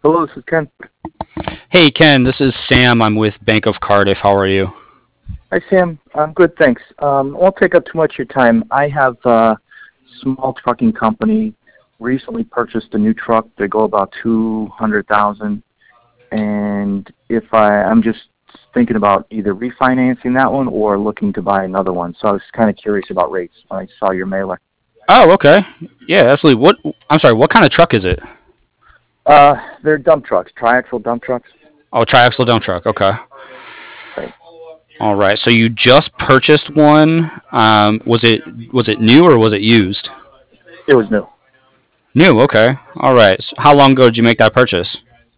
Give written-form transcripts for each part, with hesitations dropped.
Hello, this is Ken. Hey Ken, this is Sam. I'm with Bank of Cardiff. How are you? Hi, Sam. I'm good, thanks. I won't take up too much of your time. I have a small trucking company. Recently purchased a new truck. They go about 200,000, and I'm just thinking about either refinancing that one or looking to buy another one. So I was kind of curious about rates when I saw your mailer. Oh, okay. Yeah, absolutely. I'm sorry. What kind of truck is it? They're dump trucks, triaxle dump trucks. Oh, triaxle dump truck. Okay. Right. All right. So you just purchased one. Was it new or was it used? It was new. New. Okay. All right. So how long ago did you make that purchase?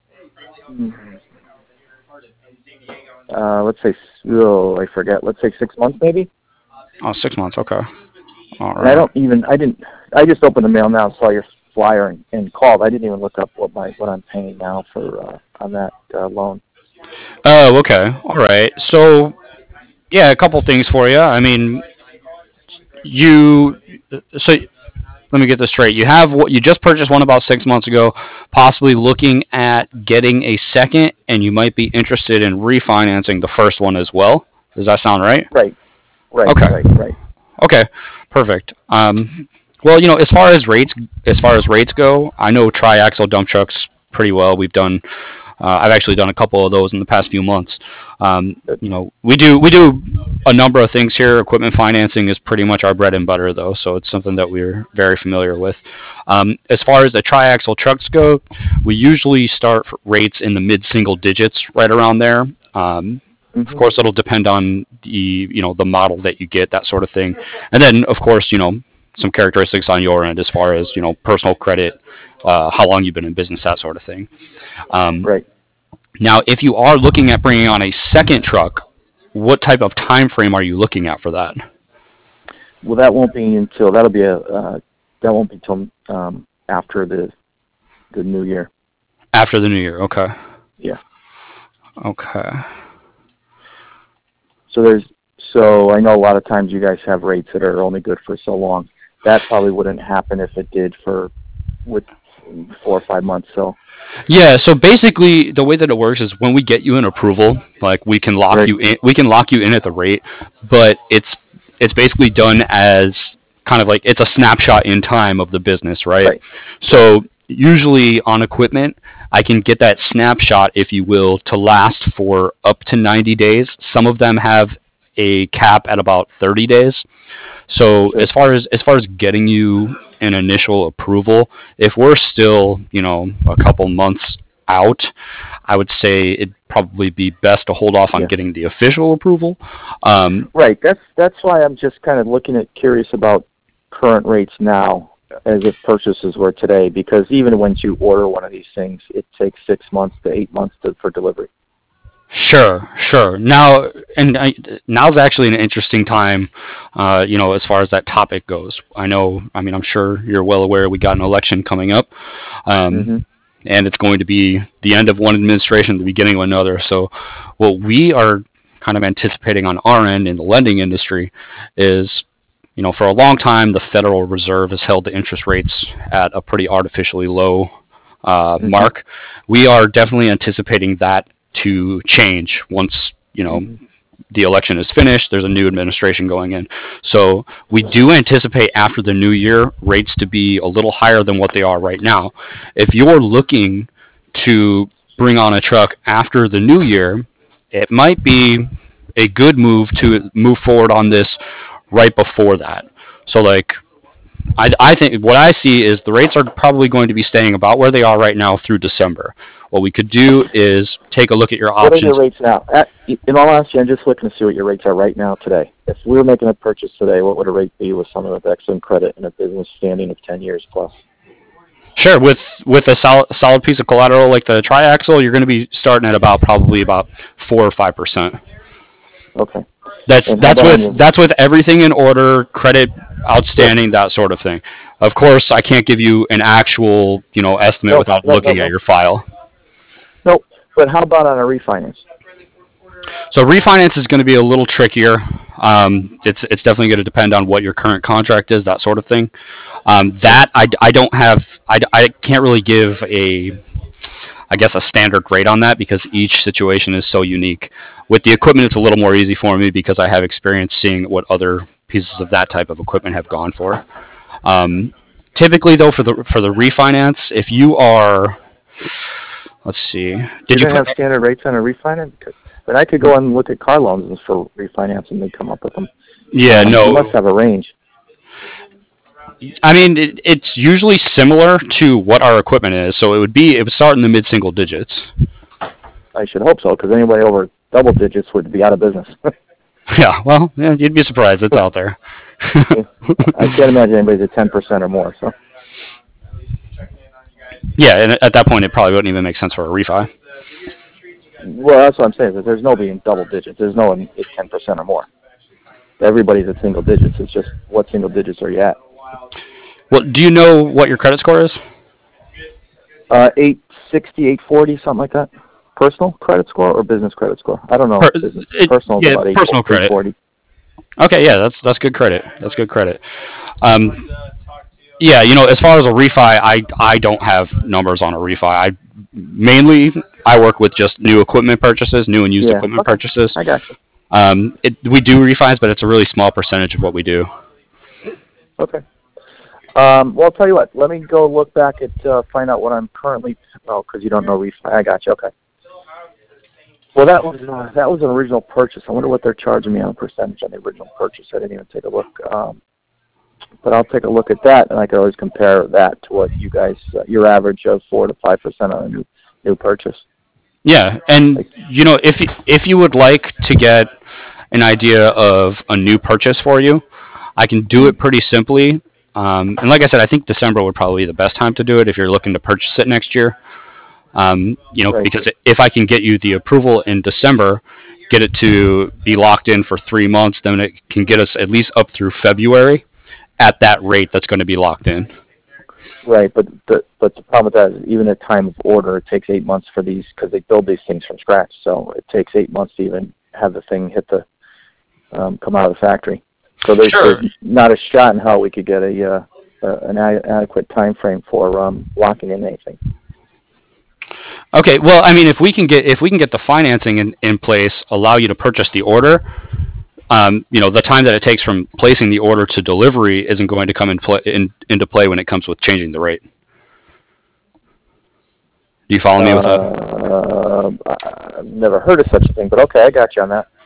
Let's say, oh, I forget. Let's say 6 months maybe. Oh, 6 months. Okay. All And right. I just opened the mail now, saw your flyer and called. I didn't even look up what I'm paying now for on that loan. Oh, okay. All right. So yeah, a couple things for you. I mean, you. So let me get this straight. You have what you just purchased one about 6 months ago, possibly looking at getting a second, and you might be interested in refinancing the first one as well. Does that sound right? Right, right, Okay. right, right. Okay. Perfect. Well, as far as rates go, I know triaxle dump trucks pretty well. I've actually done a couple of those in the past few months. We do a number of things here. Equipment financing is pretty much our bread and butter, though, so it's something that we're very familiar with. As far as the triaxle trucks go, we usually start rates in the mid single digits, right around there. Of Hmm. course, it'll depend on the model that you get, that sort of thing, and then of course some characteristics on your end as far as personal credit, how long you've been in business, that sort of thing. Um, Right. Now, if you are looking at bringing on a second truck, what type of time frame are you looking at for that? Well, that won't be until that won't be till after the new year. After the new year, okay. Yeah. Okay. So so I know a lot of times you guys have rates that are only good for so long. That probably wouldn't happen if it did with 4 or 5 months. So Yeah, so basically the way that it works is when we get you an approval, like right, we can lock you in at the rate, but it's basically done as kind of like it's a snapshot in time of the business, right? right, right, So usually on equipment, I can get that snapshot, if you will, to last for up to 90 days. Some of them have a cap at about 30 days. So sure, as far as getting you an initial approval, if we're still a couple months out, I would say it'd probably be best to hold off on yeah. getting the official approval. Um, Right. That's why I'm just kind of curious about current rates now, as if purchases were today, because even once you order one of these things, it takes 6 months to 8 months for delivery. Sure, sure. Now's actually an interesting time, as far as that topic goes. I mean, I'm sure you're well aware we got an election coming up, um, Hmm. and it's going to be the end of one administration, the beginning of another. So, what we are kind of anticipating on our end in the lending industry is, for a long time, the Federal Reserve has held the interest rates at a pretty artificially low Hmm. mark. We are definitely anticipating that to change once Hmm. the election is finished. There's a new administration going in, so we do anticipate after the new year rates to be a little higher than what they are right now. If you're looking to bring on a truck after the new year, it might be a good move to move forward on this right before that. So like I think what I see is the rates are probably going to be staying about where they are right now through December. What we could do is take a look at your What are your options. rates now? In all honesty, I'm just looking to see what your rates are right now today. If we were making a purchase today, what would a rate be with someone with excellent credit and a business standing of 10 years plus? Sure, with a solid piece of collateral like the triaxle, you're going to be starting at probably about 4 or 5%. Okay. That's And how that's about on with your that's with everything in order, credit sure? outstanding, that sort of thing. Of course, I can't give you an actual estimate No, without no, no, looking at no, your file. no. But how about on a refinance? So refinance is going to be a little trickier. It's definitely going to depend on what your current contract is, that sort of thing. Sure. That I don't have. I can't really give I guess, a standard rate on that because each situation is so unique. With the equipment, it's a little more easy for me because I have experience seeing what other pieces of that type of equipment have gone for. Typically, though, for the refinance, if you are, let's see, did you have standard rates on a refinance? But I could go and look at car loans for refinance and they come up with them. Yeah, no. You must have a range. I mean, it's usually similar to what our equipment is, so it would start in the mid-single digits. I should hope so, because anybody over double digits would be out of business. Yeah, well, yeah, you'd be surprised. It's out there. I can't imagine anybody's at 10% or more. So. Yeah, and at that point, it probably wouldn't even make sense for a refi. Well, that's what I'm saying. There's nobody in double digits. There's no one at 10% or more. Everybody's at single digits. It's just what single digits are you at? Well, do you know what your credit score is? 860, 840, something like that. Personal credit score or business credit score? I don't know. Personal, yeah, about personal credit. 840. Okay, yeah, that's good credit. That's good credit. Yeah, as far as a refi, I don't have numbers on a refi. I work with just new equipment purchases, new and used equipment purchases. I got you. We do refis, but it's a really small percentage of what we do. Okay. Well, I'll tell you what. Let me go look back at find out what I'm currently. Oh, because you don't know refi. I got you. Okay. Well, that was an original purchase. I wonder what they're charging me on a percentage on the original purchase. I didn't even take a look. But I'll take a look at that, and I can always compare that to what you guys, your average of 4 to 5% on a new purchase. Yeah, and if you would like to get an idea of a new purchase for you, I can do it pretty simply. And like I said, I think December would probably be the best time to do it if you're looking to purchase it next year. Right. Because if I can get you the approval in December, get it to be locked in for 3 months, then it can get us at least up through February at that rate that's going to be locked in. Right, but the problem with that is even at time of order, it takes 8 months for these because they build these things from scratch. So it takes 8 months to even have the thing hit the come out of the factory. So there's not a shot in how we could get an adequate time frame for locking in anything. Okay, well, I mean, if we can get the financing in place, allow you to purchase the order, the time that it takes from placing the order to delivery isn't going to come into play when it comes with changing the rate. Do you follow me with that? I've never heard of such a thing, but okay, I got you on that.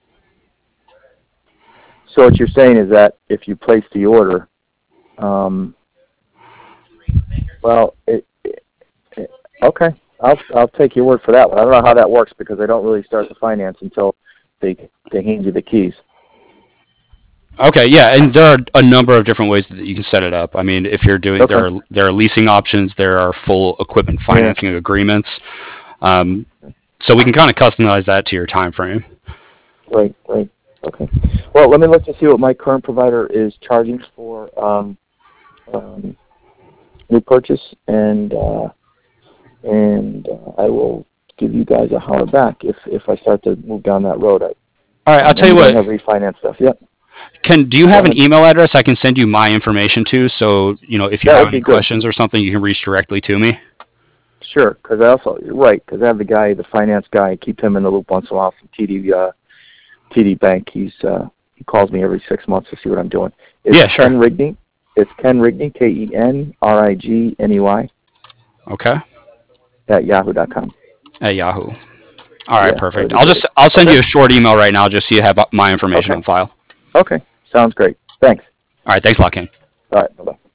So what you're saying is that if you place the order, okay, I'll take your word for that one. I don't know how that works because they don't really start the finance until they hand you the keys. Okay, yeah, and there are a number of different ways that you can set it up. I mean, if you're doing, there are leasing options, there are full equipment financing agreements, so we can kind of customize that to your time frame. Right. Okay. Well, let me look to see what my current provider is charging for new purchase, and I will give you guys a holler back if I start to move down that road. All right, I'll tell you what. I have refinance stuff. Yep. Do you have an email address I can send you my information to? So if you have any questions or something, you can reach directly to me. Sure, because I have the finance guy. I keep him in the loop once in a while from TD Bank. He calls me every 6 months to see what I'm doing. It's Ken Rigney. It's Ken Rigney, KenRigney. Okay. At yahoo.com. At Yahoo. All right, perfect. I'll send you a short email right now just so you have my information on file. Okay, sounds great. Thanks. All right, thanks a lot, Ken. All right, bye-bye.